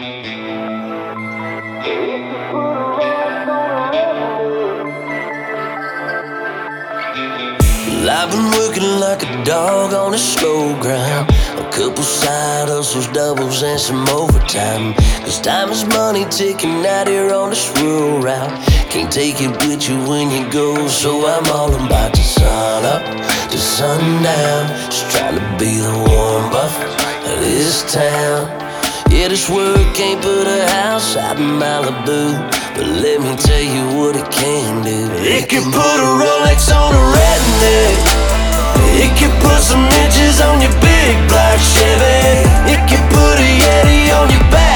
Well, I've been working like a dog on a slow grind. A couple side hustles, doubles, and some overtime. Cause time is money ticking out here on this rural route. Can't take it with you when you go, so I'm all about to sun up to sundown. Just trying to be the warm buffet of this town. Yeah, this work can't put a house out in Malibu, but let me tell you what it can do. It can put a Rolex on a redneck. It can put some inches on your big black Chevy. It can put a Yeti on your back.